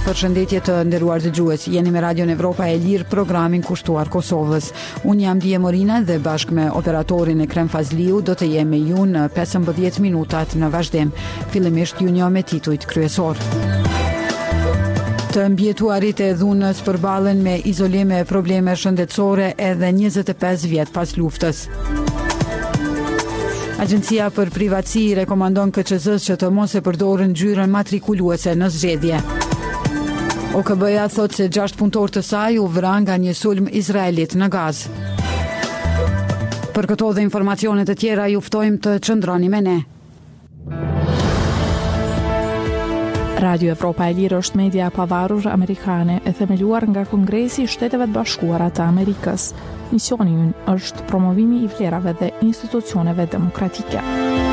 Përshëndetje të nderuar dëgjues, jeni me Radion Evropa e Lirë, programin kushtuar Kosovës. Unë jam Dije Morina dhe bashkë me operatorin Ekrem Fazliu do të jem me ju në 15 minutat në vazhdim. Fillimisht ju njoh me titujt kryesor. Të mbjetuarit e dhunës përballen me izolim e probleme shëndetësore edhe 25 vjet pas luftës. Agjencia për privatësi rekomandon KQZ-s që të mos e përdorin ngjyrën matrikuluese në zgjedhje. OKB-ja thot se 6 punëtor të saj u vran nga një sulm izraelit në Gazë. Për këto dhe informacione të tjera ju ftojmë të qëndroni me ne. Radio Evropa e Lirë është media e pavarur amerikane e themeluar nga Kongresi i Shteteve të Bashkuara të Amerikës. Misioni i ynë është promovimi i vlerave dhe institucioneve demokratike.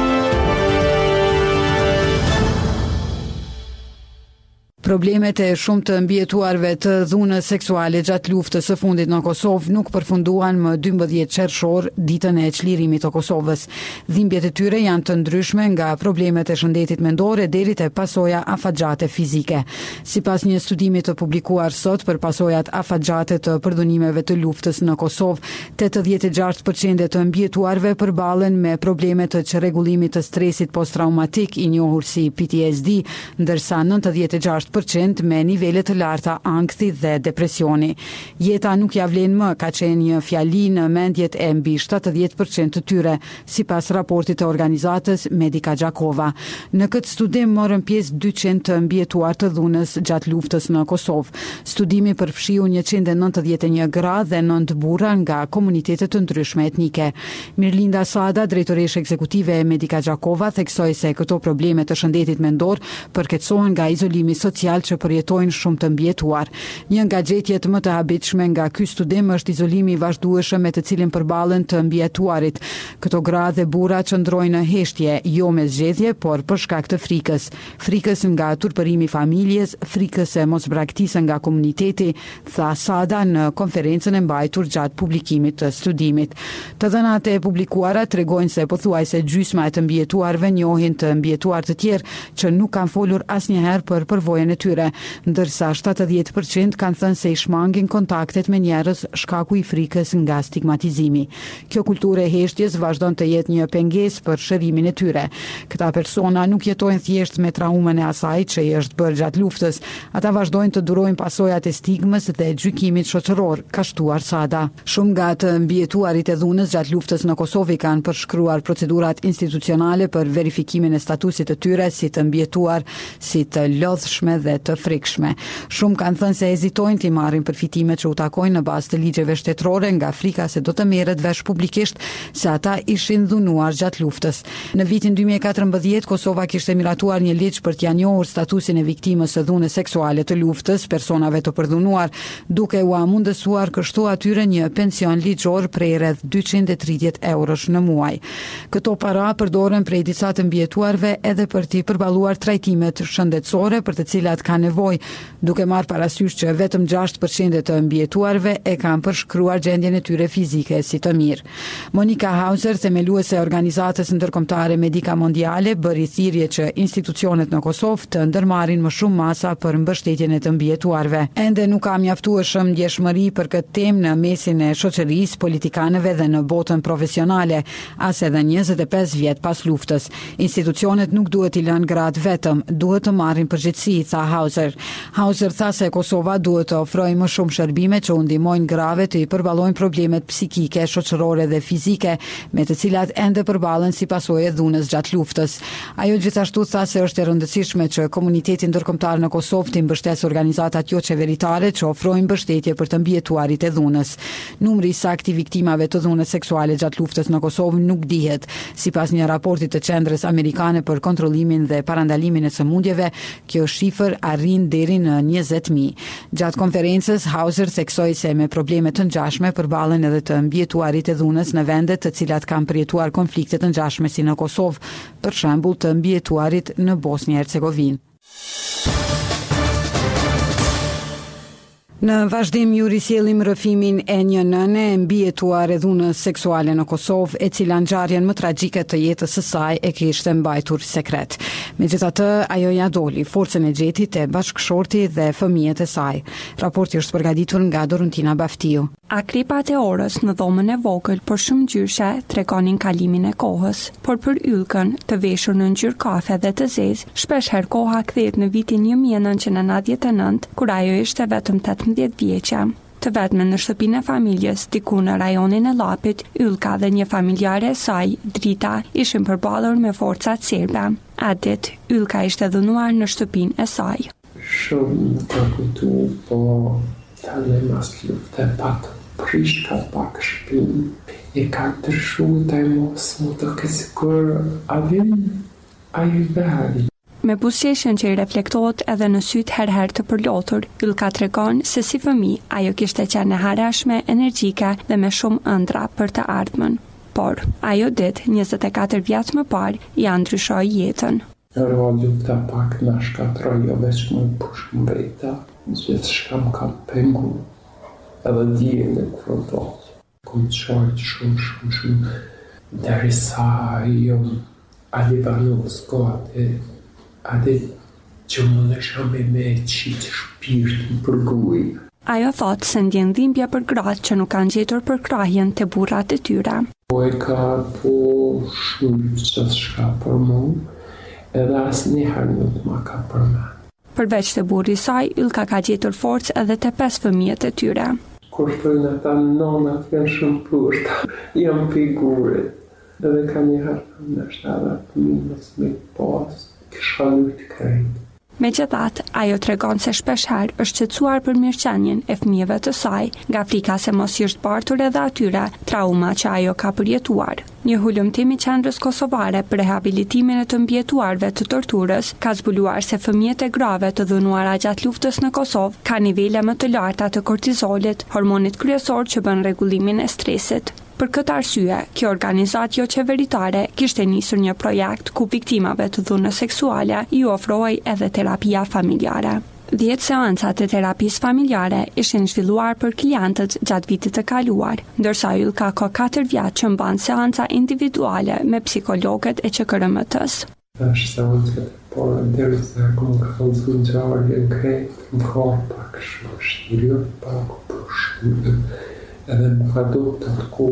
Problemet e shumë të mbjetuarve të dhunës seksuale gjatë luftës së fundit në Kosovë nuk përfunduan më 12 qershor, ditën e çlirimit të Kosovës. Dhimbjet e tyre janë të ndryshme nga problemet e shëndetit mendore deri te pasoja afatgjate fizike. Sipas një studimi të publikuar sot për pasojat afatgjate të përdhunimeve të luftës në Kosovë, 86% të mbjetuarve përballen me probleme të çrregullimit të stresit posttraumatik i njohur si PTSD, ndërsa 96% me nivele të larta ankthi dhe depresioni. Jeta nuk ja vlen më, ka qenë një fjali në mendjet e mbi 70% të tyre, sipas raportit të organizatës Medica Gjakova. Në këtë studim morën pjesë 200 të mbjetuar të dhunës gjatë luftës në Kosovë. Studimi përfshiu 191 gra dhe 9 burra nga komunitete të ndryshme etnike. Mirlinda Sada, drejtoreshe ekzekutive e Medica Gjakova, theksoi se këto probleme të shëndetit mendor përkeçohen nga izolimi social që përjetojnë shumë të mbjetuar. Një nga gjetjet më të habitshme nga ky studim është izolimi i vazhdueshëm me të cilin përballen të mbjetuarit. Këto gra dhe burra qëndrojnë në heshtje, jo me zgjedhje, por për shkak të frikës. Frikës nga turpërimi i familjes, frikës e mosbraktisë nga komuniteti, tha Sada në konferencën e mbajtur gjatë publikimit të studimit. Të dhënat e publikuara tregojnë se pothuajse gjysma e të mbjetuarve njohin të mbjetuar të tjerë që nuk kanë folur asnjëherë për përvojën e tyre, ndërsa 70% kanë thënë se i shmangin kontaktet me njerëz shkaku i frikës nga stigmatizimi. Kjo kulturë e heshtjes vazhdon të jetë një pengesë për shërimin e tyre. Këta persona nuk jetojnë thjesht me traumën e asaj që i është bërë gjatë luftës, ata vazhdojnë të durojnë pasojat e stigmës dhe gjykimit shoqëror, ka shtuar Sada. Shumë nga të mbjetuarit e dhunës gjatë luftës në Kosovë kanë përshkruar procedurat institucionale për verifikimin e statusit të tyre si të mbjetuar, si të lodhshme dhe të frikshme. Shumë kanë thënë se hezitojnë të marrin përfitimet që u takojnë në bazë të ligjeve shtetërore nga frika se do të merret vesh publikisht se ata ishin dhunuar gjatë luftës. Në vitin 2014 Kosova kishte miratuar një ligj për t'ia njohur statusin e viktimës së dhunës seksuale të luftës, personave të përdhunuar, duke u mundësuar kështu atyre një pension ligjor prej rreth 230 eurosh në muaj. Këto para përdoren prej disa të mbjetuarve edhe për t'i përballuar trajtimet shëndetësore për të cilat ka nevojë, duke marrë parasysh që vetëm 6% të mbjetuarve e kanë përshkruar gjendjen e tyre fizike si të mirë. Monika Hauser, themeluese e organizatës ndërkombëtare Medica Mondiale, bëri thirrje që institucionet në Kosovë të ndërmarrin më shumë masa për mbështetjen e të mbjetuarve. Ende nuk ka mjaftueshëm ndjeshmëri për këtë temë në mesin e shoqërisë, politikanëve dhe në botën profesionale, as edhe 25 vjet pas luftës. Institucionet nuk duhet i lënë gratë vetëm, duhet të marrin përgjegjësi, tha Hauser. Hauser tha se Kosova duhet të ofrojë më shumë shërbime që u ndihmojnë grave të i përballojnë problemet psikike, shoqërore dhe fizike, me të cilat ende përballen si pasojë e dhunës gjatë luftës. Ajo gjithashtu tha se është e rëndësishme që komuniteti ndërkombëtar në Kosovë të mbështesë organizatat jo qeveritare që ofrojnë mbështetje për të mbjetuarit e dhunës. Numri i saktë i viktimave të dhunës seksuale gjatë luftës në Kosovë nuk dihet. Sipas një raporti të Qendrës Amerikane për kontrollimin dhe parandalimin e sëmundjeve, kjo shifër arrin deri në 20.000. Gjatë konferencës, Hauser theksoi se me probleme të ngjashme përballen edhe të mbjetuarit e dhunës në vende të cilat kanë përjetuar konflikte të ngjashme si në Kosovë, për shembull të mbjetuarit në Bosnjë Hercegovinë. Në vazhdim ju risjellim rrëfimin e një nëne e mbijetuar e dhunës seksuale në Kosovë, e cila ngjarjen më tragjike të jetës së saj e kishte mbajtur sekret. Megjithatë, ajo ja doli, forcën e gjeti te bashkëshorti dhe fëmijët e saj. Raporti është përgatitur nga Dorontina Baftiu. Akripat e orës në dhomën e vogël për shumë gjyshe tregonin kalimin e kohës, por për Ylkën, të veshur në ngjyrë kafe dhe të zezë, shpesh herë koha kthehet në vitin 1999, kur ajo ishte vetëm 18 vjeçe. Të vetme në shtëpinë e familjes, diku në rajonin e Llapit, Ylka dhe një familjare e saj, Drita, ishin përballur me forcat serbe. Atë ditë, Ylka ishte dhënuar në shtëpinë e saj. Shumë të kujtu, po tale mas lufte pak prish ka pak shpinë. E ka tërshu taj mos më të kësikur avim a i behari. Me buzëqeshjen që i reflektohet edhe në sytë herher të përlotur, Ylka tregon se si fëmijë ajo kishte qenë e harashme, energjike dhe me shumë ëndra për të ardhmen. Por ajo ditë, 24 vjet më parë, ja ndryshoi jetën. Ero lufta pak na shkatroj jo veç më push mbreta, gjithë shkam ka pengu, edhe djene kërëdoj. Kom të shojtë shumë, derisa jo Alibanus gati, ade që më nësha me qitë shpirtin për guj. Ajo thotë se ndjen dhimbje për gratë që nuk kanë gjetur për krahjen të burrat e tyre. Po e ka po shumë që shka për mu, edhe asë njëherë nuk ma ka për me. Përveç të burri saj, Ylka ka gjetur forcë edhe të 5 fëmijët e tyre. Kur shtojnë ata nonat janë shumë purta, janë figurit. Edhe ka njëherë në shtada fëmijës me pas, kisha lujtë krejtë. Megjithatë, ajo tregon se shpesh herë është qetësuar për mirëqenien e fëmijëve të saj, nga frika se mos i është bartur edhe atyre trauma që ajo ka përjetuar. Një hulumtim i qendrës kosovare për rehabilitimin e të mbijetuarve të torturës ka zbuluar se fëmijët e grave të dhunuara gjatë luftës në Kosovë ka nivele më të larta të kortizolit, hormonit kryesor që bën rregullimin e stresit. Për këtë arsye, kjo organizatë jo qeveritare kishte nisur një projekt ku viktimave të dhunës seksuale i ofrohej edhe terapia familjare. 10 seancat e terapisë familjare ishin zhvilluar për klientët gjatë vitit të kaluar, ndërsa Ylka ka 4 vjet që mban seanca individuale me psikologët e QKRM-s. Është seancat e para derisa kom kallëzuar ngjarjen krejt, më ka pak shumë vështirë, pak për shumë. Edhe më ka do të të ku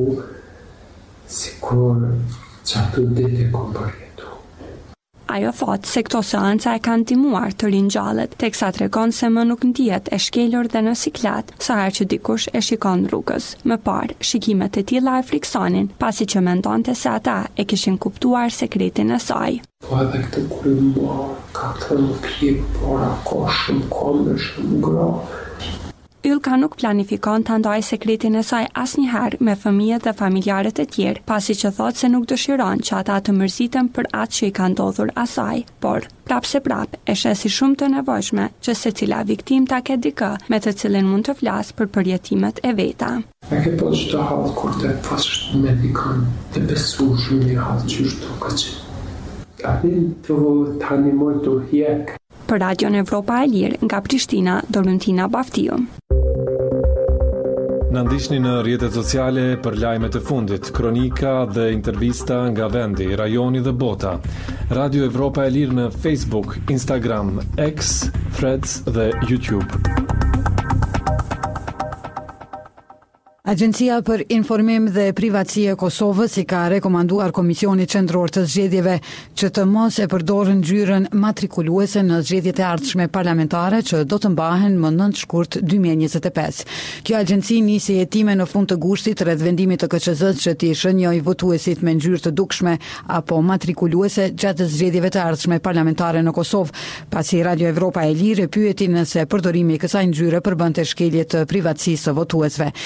si kur që atë ditë e kom përjetu. Ajo thotë se këto seanca e kanë ndihmuar të ringjallët, teksa tregon se më nuk ndihet e shkelur dhe në siklet, sa herë që dikush e shikon rrugës. Më parë, shikimet e tilla e friksonin, pasi që mendonte se ata e kishin kuptuar sekretin e saj. Po edhe këtë kur i marë, ka të në pjekë, por ako shumë gra. Ylka nuk planifikon të ndaj sekretin e saj asnjëherë me fëmijët dhe familjarët e tjerë, pasi që thotë se nuk dëshiron që ata të mërziten për atë që i ka ndodhur asaj, por prap se prap e sheh si shumë të nevojshme që secila viktim ta ketë dikë me të cilin mund të flasë për përjetimet e veta. E ke po që të halë kur të pasështë medikan të besu shumë një halë që është të këqë. Adin të tani moj të hjek. Për Radion Evropa e Lirë nga Prishtina, Dorontina Baftiu. Në ndiqni në rrjetet sociale për lajmet e fundit, kronika dhe intervista nga vendi, rajoni dhe bota. Radio Evropa e Lirë në Facebook, Instagram, X, Threads dhe YouTube. Agjencia për Informim dhe Privatësi e Kosovës i ka rekomanduar Komisionit Qendror të Zgjedhjeve që të mos e përdorën ngjyrën matrikuluese në zgjedhjet e ardhshme parlamentare që do të mbahen më 9 shkurt 2025. Kjo agjenci nisi hetime në fund të gushtit rreth vendimit të KQZ-s që t'i shënjojë votuesit me ngjyrë të dukshme apo matrikuluese gjatë zgjedhjeve të ardhshme parlamentare në Kosovë, pasi Radio Evropa e Lirë pyeti nëse përdorimi i kësaj ngjyre përbënte shkelje të privatësisë së votuesve. Kjo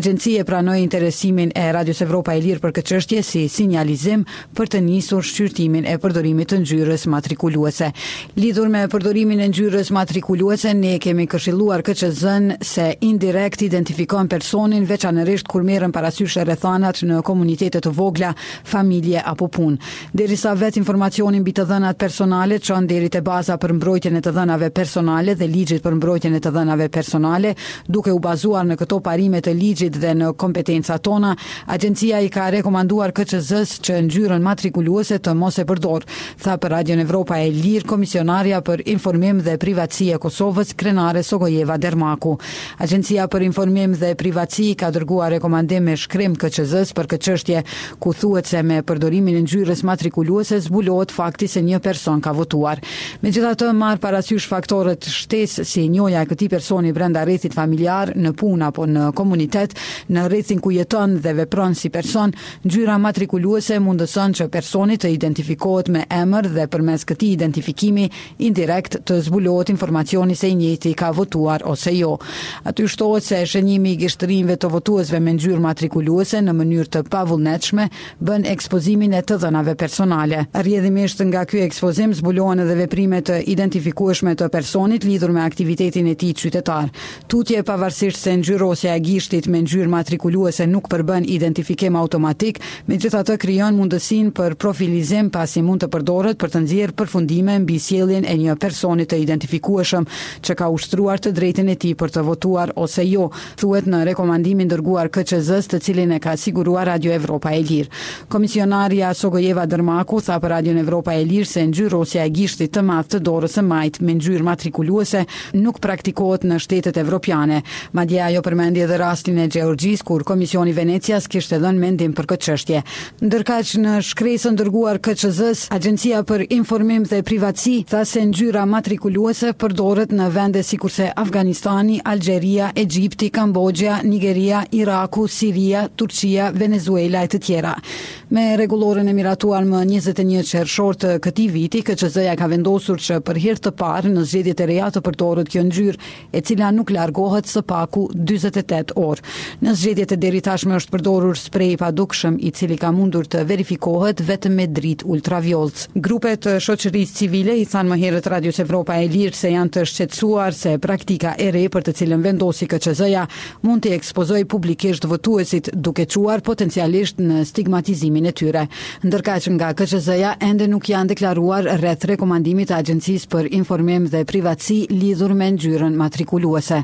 Agjencia pranoi interesimin e Radios Evropa e Lirë për këtë çështje si sinjalizim për të nisur shqyrtimin e përdorimit të ngjyrës matrikuluese. Lidhur me përdorimin e ngjyrës matrikuluese, ne kemi këshilluar KQZ-n se indirekt identifikon personin veçanërisht kur merren parasysh rrethanat në komunitete të vogla, familje apo punë. Derisa vet informacioni mbi të dhënat personale çon deri te baza për mbrojtjen e të dhënave personale dhe ligjit për mbrojtjen e të dhënave personale, duke u bazuar në këto parime të ligjit dhe në kompetencat tona, agjencia i ka rekomanduar KQZ-s që ngjyrën matrikuluese të mos e përdor, tha për Radion Evropa e Lirë komisionarja për informim dhe privatësi e Kosovës, krenare Sogojeva Dermaku. Agjencia për informim dhe privatësi ka dërguar rekomandim me shkrim KQZ-s për këtë çështje, ku thuhet se me përdorimin e ngjyrës matrikuluese zbulohet fakti se një person ka votuar. Megjithatë, marr parasysh faktorët shtesë si njohja e këtij personi brenda rrethit familjar, në punë apo në komunitet, në rrethin ku jeton dhe vepron si person, ngjyra matrikuluese mundëson që personi të identifikohet me emër dhe përmes këtij identifikimi indirekt të zbulohet informacioni se i njëjti ka votuar ose jo. Aty shtohet se shënjimi i gishtërinjve të votuesve me ngjyrë matrikuluese në mënyrë të pavullnetshme bën ekspozimin e të dhënave personale. Rrjedhimisht nga ky ekspozim zbulohen edhe veprime të identifikueshme të personit lidhur me aktivitetin e tij qytetar. Tutje pavarësisht se ngjyrosja e gishtit me ngjyrë matrikuluese nuk përbën identifikim automatik, megjithatë krijon mundësinë për profilizim pasi mund të përdoret për të nxjerrë përfundime mbi sjelljen e një personi të identifikueshëm që ka ushtruar të drejtën e tij për të votuar ose jo, thuhet në rekomandimin dërguar KQZ-s, të cilin e ka siguruar Radio Evropa e Lirë. Komisionarja Sogojeva Dermaku tha për Radio Evropa e Lirë se ngjyrosja e gishtit të madh të dorës së majt me ngjyrë matrikuluese nuk praktikohet në shtetet evropiane. Madje ajo përmendi edhe rastin e Gjeorgjisë, kur Komisioni Venecias kishte dhënë mendim për këtë çështje. Ndërkaq në shkresën dërguar KQZ-s, Agjencia për Informim dhe Privatësi tha se ngjyra matrikuluese përdoret në vende sikurse Afganistani, Algjeria, Egjipti, Kambodja, Nigeria, Iraku, Siria, Turqia, Venezuela e të tjera. Me rregullorën e miratuar më 21 qershor të këtij viti, KQZ-ja ka vendosur që për hir të parë në zgjedhjet e reja të përdoret kjo ngjyrë, e cila nuk largohet së paku 48 orë. Në zgjedhjet e deritashme është përdorur sprej i padukshëm, i cili ka mundur të verifikohet vetëm me dritë ultraviolet. Grupet të shoqërisë civile i thanë më herët Radios Evropa e Lirë se janë të shqetësuar se praktika e re për të cilën vendosi KQZ-ja mund të ekspozojë publikisht votuesit, duke çuar potencialisht në stigmatizimin e tyre. Ndërkaq nga KQZ-ja ende nuk janë deklaruar rreth rekomandimit të Agjencisë për Informim dhe Privatësi lidhur me ngjyrën matrikuluese.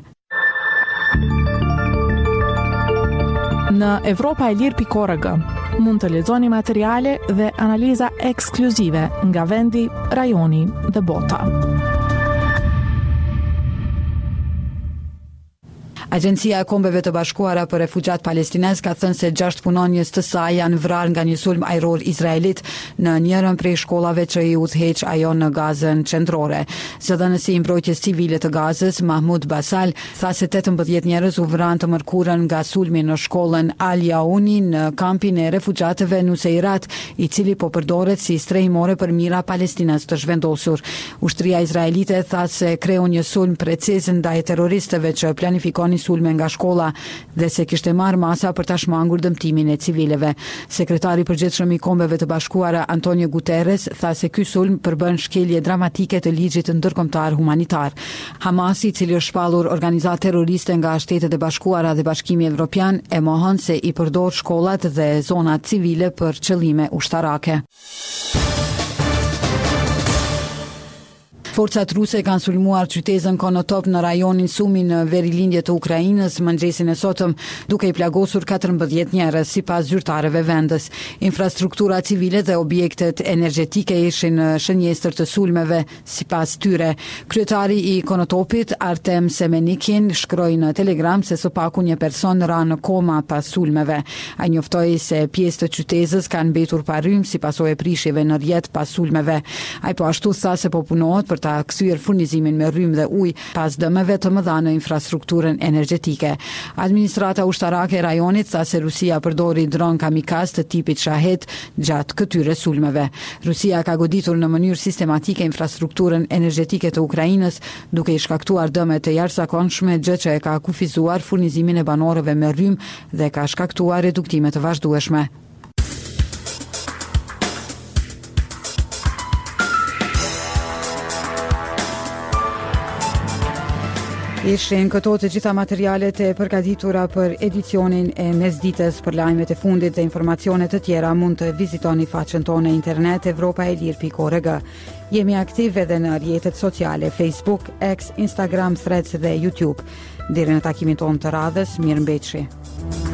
Në evropaelir.org mund të lexoni materiale dhe analiza ekskluzive nga vendi, rajoni dhe bota. Agjencia e Kombeve të Bashkuara për Refugjat Palestinez ka thënë se 6 punonjës të saj janë vrarë nga një sulm ajror izraelit në njërin prej shkollave që i udhëheq ajo në Gazën qendrore. Zëdhënësi i mbrojtjes civile të Gazës, Mahmud Basal, tha se 18 njerëz u vranë të mërkurën nga sulmi në shkollën Al Yauni në kampin e refugjatëve Nuseirat, i cili po përdoret si strehimore për mira Palestinës të zhvendosur. Ushtria izraelite tha se kreu një sulm preciz ndaj terroristëve që planifikonin sulme nga shkolla dhe se kishte marrë masa për ta shmangur dëmtimin e civileve. Sekretari i përgjithshëm i Kombeve të Bashkuara Antonio Guterres tha se ky sulm përbën shkelje dramatike të ligjit ndërkombëtar humanitar. Hamasi, i cili është shpallur organizatë terroriste nga Shtetet e Bashkuara dhe Bashkimi Evropian, e mohon se i përdor shkollat dhe zonat civile për qëllime ushtarake. Forcat ruse kanë sulmuar qytetin Konotop në rajonin Sumi në verilindje të Ukrainës mëngjesin e sotëm, duke i plagosur 14 njerëz, sipas zyrtarëve vendës. Infrastruktura civile dhe objektet energjetike ishin në shënjestër të sulmeve, sipas tyre. Kryetari i Konotopit, Artem Semenikin, shkroi në Telegram se së paku një person ra në koma pas sulmeve. Ai njoftoi se pjesë të qytetës kanë mbetur pa rrymë si pasojë prishjeve në rrjet pas sulmeve. Ai po ashtu tha se po punohet për për ta kthyer furnizimin me rrymë dhe ujë pas dëmeve të mëdha në infrastrukturën energjetike. Administrata ushtarake e rajonit tha se Rusia përdori dron kamikaz të tipit Shahed gjatë këtyre sulmeve. Rusia ka goditur në mënyrë sistematike infrastrukturën energjetike të Ukrainës, duke i shkaktuar dëme të jashtëzakonshme, gjë që e ka kufizuar furnizimin e banorëve me rrymë dhe ka shkaktuar reduktime të vazhdueshme. Ishin këto të gjitha materialet e përgatitura për edicionin e mesditës. Për lajmet e fundit dhe informacione të tjera mund të vizitoni faqen tonë në internet evropaelir.org. Jemi aktiv edhe në rrjetet sociale Facebook, X, Instagram, Threads dhe YouTube. Deri në takimin tonë të radhës, mirëmbëjtje.